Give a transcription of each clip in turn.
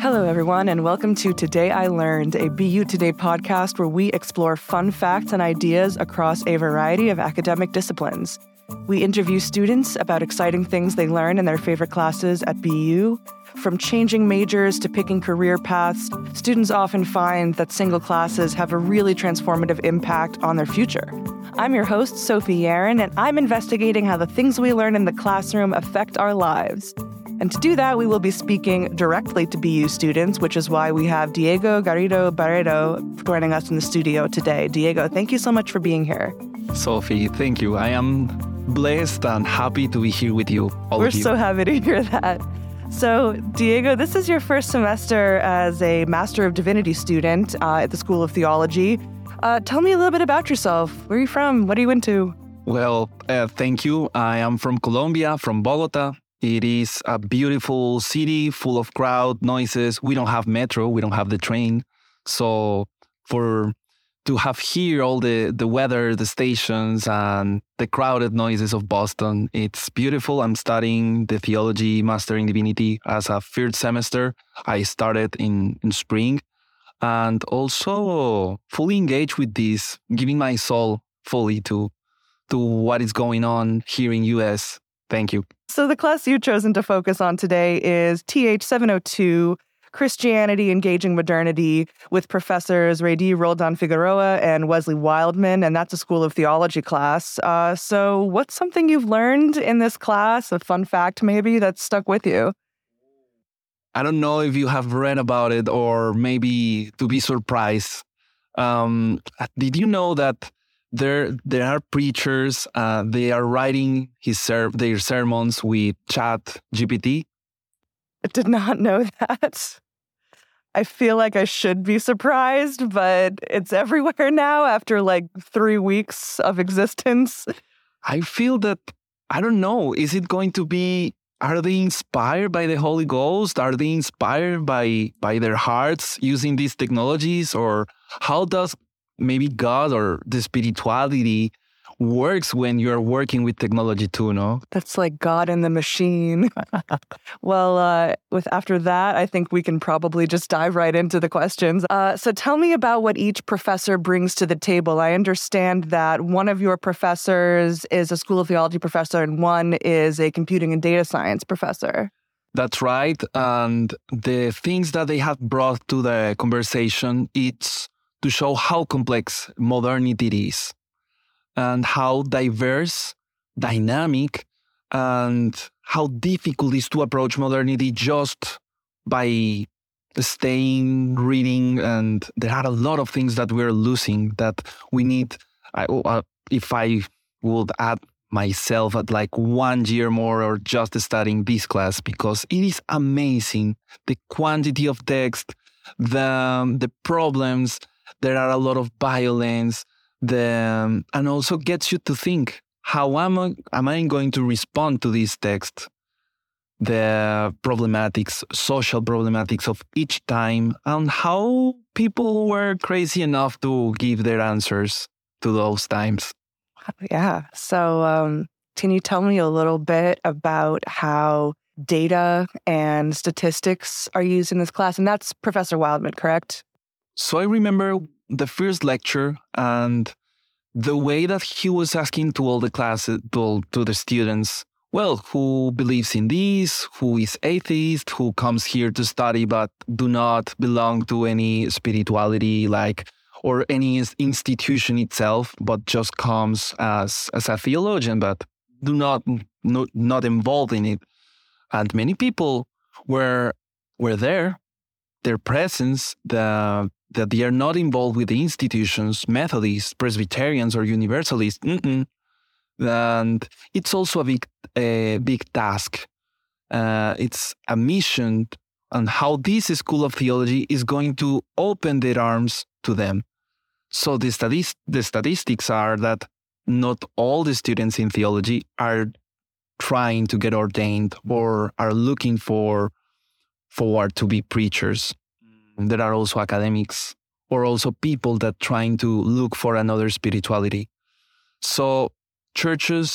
Hello, everyone, and welcome to Today I Learned, a BU Today podcast where we explore fun facts and ideas across a variety of academic disciplines. We interview students about exciting things they learn in their favorite classes at BU. From changing majors to picking career paths, students often find that single classes have a really transformative impact on their future. I'm your host, Sophie Yaron, and I'm investigating how the things we learn in the classroom affect our lives. And to do that, we will be speaking directly to BU students, which is why we have Diego Garrido Barredo joining us in the studio today. Diego, thank you so much for being here. Sophie, thank you. I am blessed and happy to be here with you, all We're of you. so happy to hear that. So, Diego, this is your first semester as a Master of Divinity student at the School of Theology. Tell me a little bit about yourself. Where are you from? What are you into? Well, thank you. I am from Colombia, from Bogota. It is a beautiful city full of crowd, noises. We don't have metro. We don't have the train. So to have here all the weather, the stations, and the crowded noises of Boston, it's beautiful. I'm studying the theology master in divinity as a third semester. I started in spring, and also fully engaged with this, giving my soul fully to what is going on here in US. Thank you. So the class you've chosen to focus on today is TH 702, Christianity Engaging Modernity, with professors Rady Roldan Figueroa and Wesley Wildman, and that's a School of Theology class. So what's something you've learned in this class, a fun fact maybe, that's stuck with you? I don't know if you have read about it or maybe to be surprised. Did you know that there are preachers, they are writing their sermons with ChatGPT? I did not know that. I feel like I should be surprised, but it's everywhere now after like 3 weeks of existence. I feel that, I don't know, is it going to be, are they inspired by the Holy Ghost? Are they inspired by their hearts using these technologies? Or how does maybe God or the spirituality works when you're working with technology too, no? That's like God and the machine. Well, after that, I think we can probably just dive right into the questions. So tell me about what each professor brings to the table. I understand that one of your professors is a School of Theology professor and one is a computing and data science professor. That's right. And the things that they have brought to the conversation, it's to show how complex modernity is and how diverse, dynamic, and how difficult it is to approach modernity just by staying, reading. And there are a lot of things that we're losing that we need. If I would add myself at like 1 year more or just studying this class, because it is amazing. The quantity of text, the problems. There are a lot of violence, and also gets you to think, how am I going to respond to this text? The problematics, social problematics of each time, and how people were crazy enough to give their answers to those times. Yeah. So can you tell me a little bit about how data and statistics are used in this class? And that's Professor Wildman, correct? So I remember the first lecture and the way that he was asking to all the classes, to the students, well, who believes in this, who is atheist, who comes here to study but do not belong to any spirituality or any institution itself, but just comes as a theologian, but not involved in it. And many people were there, their presence, that they are not involved with the institutions, Methodists, Presbyterians, or Universalists. And it's also a big task. It's a mission on how this School of Theology is going to open their arms to them. So the statistics are that not all the students in theology are trying to get ordained or are looking forward to be preachers. There are also academics or also people that trying to look for another spirituality. So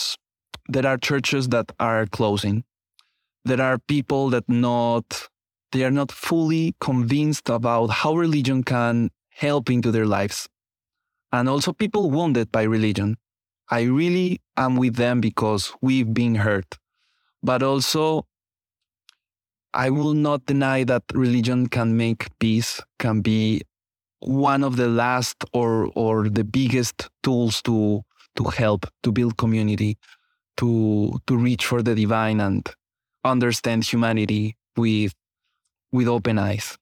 there are churches that are closing. There are people that they are not fully convinced about how religion can help into their lives. And also people wounded by religion. I really am with them because we've been hurt. But also, I will not deny that religion can make peace, can be one of the last or the biggest tools to help, to build community, to reach for the divine and understand humanity with open eyes.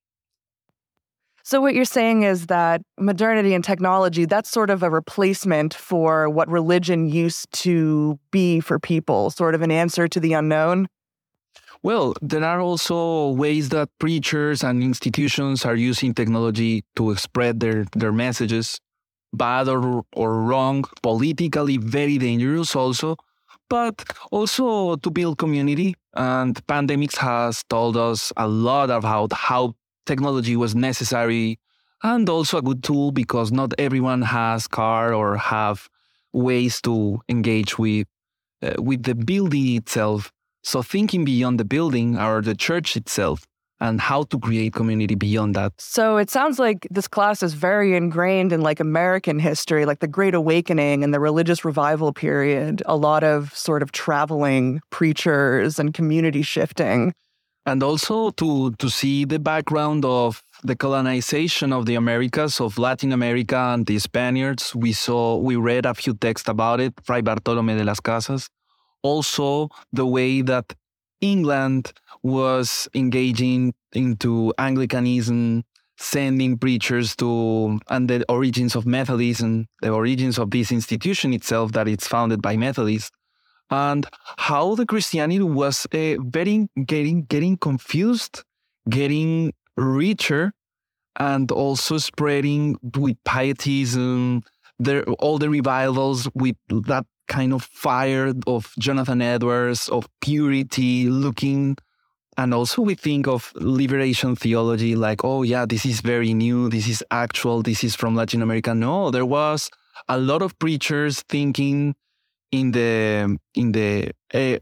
So what you're saying is that modernity and technology, that's sort of a replacement for what religion used to be for people, sort of an answer to the unknown? Well, there are also ways that preachers and institutions are using technology to spread their messages, bad or wrong, politically very dangerous also, but also to build community. And pandemics has told us a lot about how technology was necessary and also a good tool because not everyone has car or have ways to engage with the building itself. So thinking beyond the building or the church itself and how to create community beyond that. So it sounds like this class is very ingrained in like American history, like the Great Awakening and the religious revival period, a lot of sort of traveling preachers and community shifting. And also to see the background of the colonization of the Americas, of Latin America and the Spaniards. We read a few texts about it, Fray Bartolomé de las Casas. Also, the way that England was engaging into Anglicanism, sending preachers to, and the origins of Methodism, the origins of this institution itself, that it's founded by Methodists, and how the Christianity was getting confused, getting richer, and also spreading with pietism, all the revivals with that kind of fire of Jonathan Edwards, of purity, looking. And also we think of liberation theology like, oh yeah, this is very new, this is actual, this is from Latin America. No, there was a lot of preachers thinking in the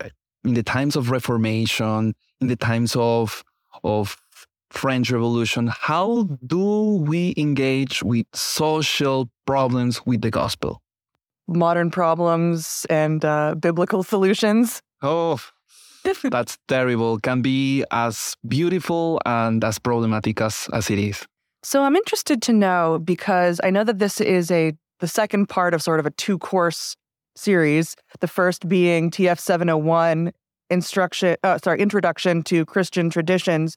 times of Reformation, in the times of French Revolution, how do we engage with social problems with the gospel? Modern problems and biblical solutions. Oh, that's terrible. Can be as beautiful and as problematic as it is. So I'm interested to know, because I know that this is the second part of sort of a 2-course series, the first being TF 701, Introduction to Christian Traditions.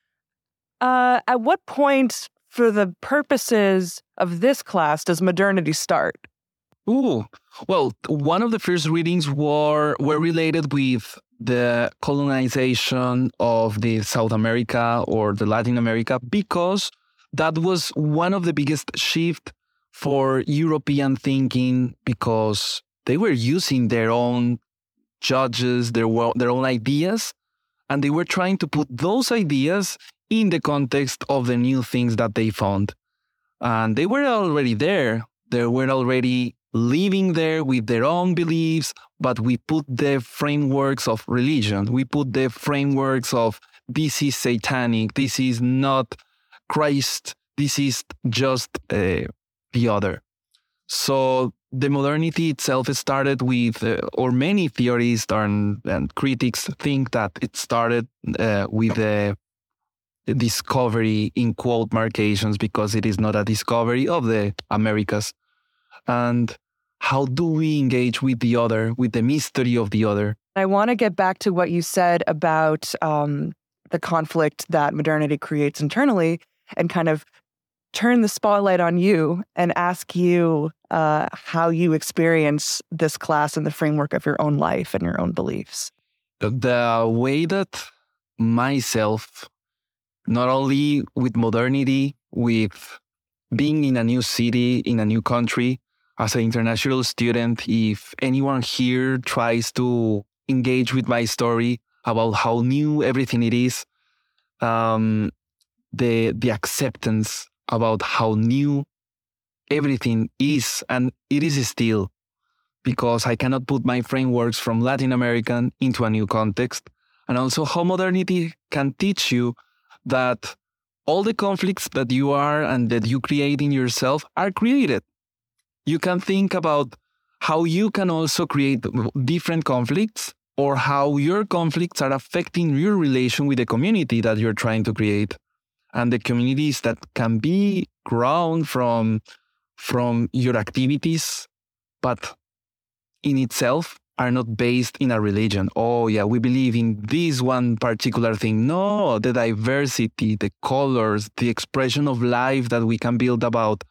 At what point, for the purposes of this class, does modernity start? Ooh, well, one of the first readings were related with the colonization of the South America or the Latin America, because that was one of the biggest shift for European thinking, because they were using their own judges, their own ideas, and they were trying to put those ideas in the context of the new things that they found. And they were already there. They were already living there with their own beliefs, but we put the frameworks of religion. We put the frameworks of this is satanic, this is not Christ, this is just the other. So the modernity itself started with, or many theorists and critics think that it started with the discovery, in quote markations, because it is not a discovery of the Americas. And how do we engage with the other, with the mystery of the other? I want to get back to what you said about the conflict that modernity creates internally and kind of turn the spotlight on you and ask you how you experience this class in the framework of your own life and your own beliefs. The way that myself, not only with modernity, with being in a new city, in a new country, as an international student, if anyone here tries to engage with my story about how new everything it is, the acceptance about how new everything is, and it is still, because I cannot put my frameworks from Latin American into a new context, and also how modernity can teach you that all the conflicts that you are and that you create in yourself are created. You can think about how you can also create different conflicts, or how your conflicts are affecting your relation with the community that you're trying to create. And the communities that can be grown from your activities, but in itself are not based in a religion. Oh yeah, we believe in this one particular thing. No, the diversity, the colors, the expression of life that we can build about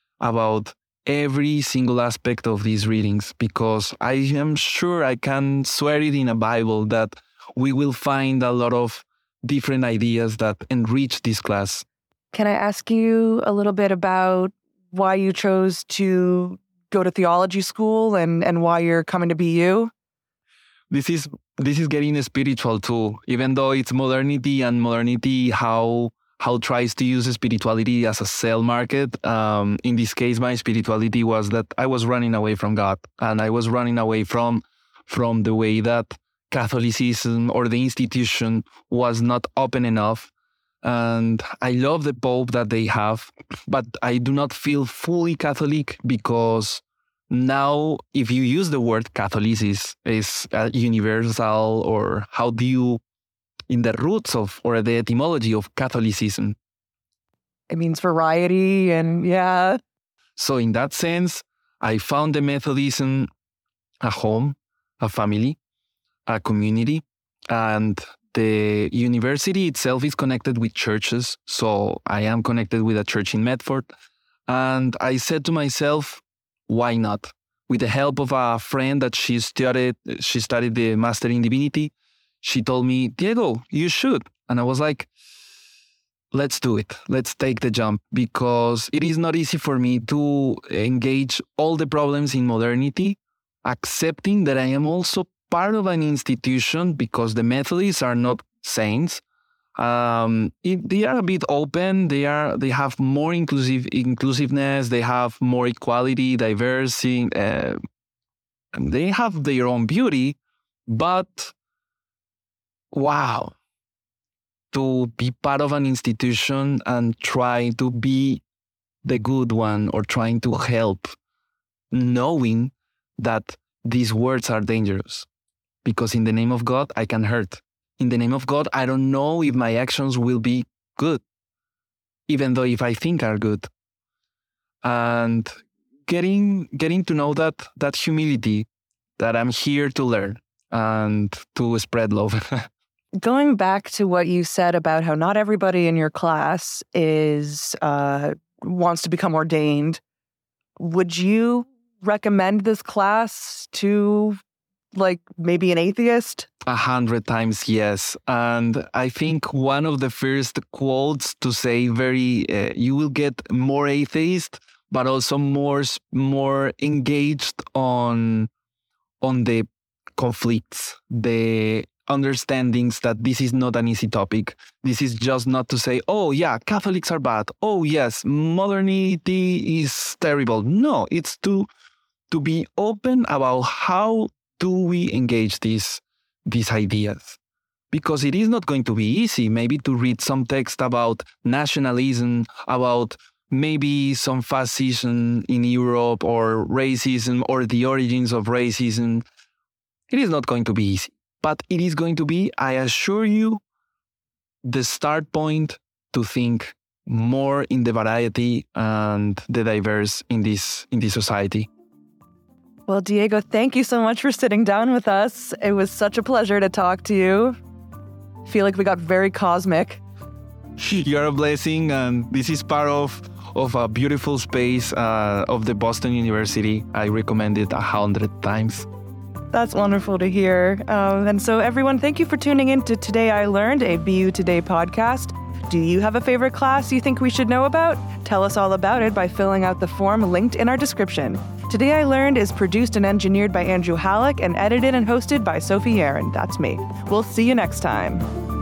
every single aspect of these readings, because I am sure I can swear it in a Bible that we will find a lot of different ideas that enrich this class. Can I ask you a little bit about why you chose to go to theology school and why you're coming to BU? This is getting spiritual too, even though it's modernity, and modernity how tries to use spirituality as a sell market. In this case, my spirituality was that I was running away from God, and I was running away from the way that Catholicism or the institution was not open enough. And I love the Pope that they have, but I do not feel fully Catholic, because now if you use the word Catholicism is universal, or how do you, in the roots of, or the etymology of Catholicism? It means variety, and yeah. So in that sense, I found the Methodism a home, a family, a community, and the university itself is connected with churches. So I am connected with a church in Medford. And I said to myself, why not? With the help of a friend that she studied the Master in Divinity, she told me, Diego, you should. And I was like, let's do it. Let's take the jump, because it is not easy for me to engage all the problems in modernity, accepting that I am also part of an institution, because the Methodists are not saints. They are a bit open. They have more inclusiveness. They have more equality, diversity. They have their own beauty, but wow, to be part of an institution and try to be the good one, or trying to help, knowing that these words are dangerous. Because in the name of God, I can hurt. In the name of God, I don't know if my actions will be good, even though if I think are good. And getting to know that humility, that I'm here to learn and to spread love. Going back to what you said about how not everybody in your class wants to become ordained, would you recommend this class to maybe an atheist? 100 times yes. And I think one of the first quotes to say you will get more atheist, but also more engaged on the conflicts, the understandings that this is not an easy topic. This is just not to say, oh yeah, Catholics are bad. Oh yes, modernity is terrible. No, it's to be open about how do we engage these ideas? Because it is not going to be easy, maybe to read some text about nationalism, about maybe some fascism in Europe, or racism, or the origins of racism. It is not going to be easy, but it is going to be, I assure you, the start point to think more in the variety and the diverse in this society. Well, Diego, thank you so much for sitting down with us. It was such a pleasure to talk to you. I feel like we got very cosmic. You're a blessing, and this is part of a beautiful space of the Boston University. I recommend it 100 times. That's wonderful to hear. And so everyone, thank you for tuning in to Today I Learned, a BU Today podcast. Do you have a favorite class you think we should know about? Tell us all about it by filling out the form linked in our description. Today I Learned is produced and engineered by Andrew Halleck and edited and hosted by Sophie Aaron. That's me. We'll see you next time.